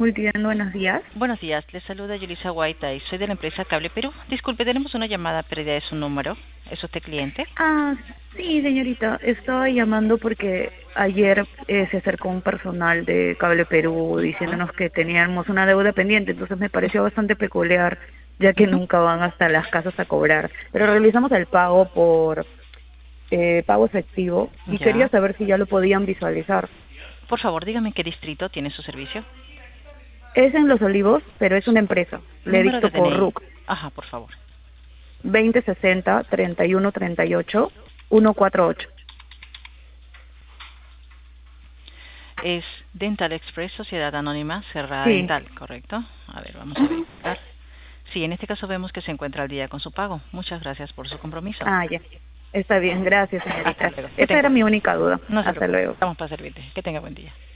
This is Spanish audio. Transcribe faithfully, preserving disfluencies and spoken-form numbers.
Multiden, buenos días. Buenos días, les saluda Yulisa Guaita y soy de la empresa Cable Perú. Disculpe, tenemos una llamada perdida de su número. ¿Es usted cliente? Ah, sí, señorita, estaba llamando porque ayer eh, se acercó un personal de Cable Perú Ujú, diciéndonos que teníamos una deuda pendiente, entonces me pareció bastante peculiar, ya que ujú. nunca van hasta las casas a cobrar. Pero realizamos el pago por eh, pago efectivo y quería Ya. saber si ya lo podían visualizar. Por favor, dígame en qué distrito tiene su servicio. Es en Los Olivos, pero es una empresa. Le Número de dicto por D N I. R U C. Ajá, por favor. veinte sesenta treinta y uno treinta y ocho ciento cuarenta y ocho. Es Dental Express, Sociedad Anónima Cerrada Sí. Dental, ¿correcto? A ver, vamos a verificar. Sí, en este caso vemos que se encuentra al día con su pago. Muchas gracias por su compromiso. Ah, ya. Está bien, gracias, Hasta señorita. luego. Que Esa tenga... era mi única duda. No se Hasta preocupe, luego. estamos para servirle. Que tenga buen día.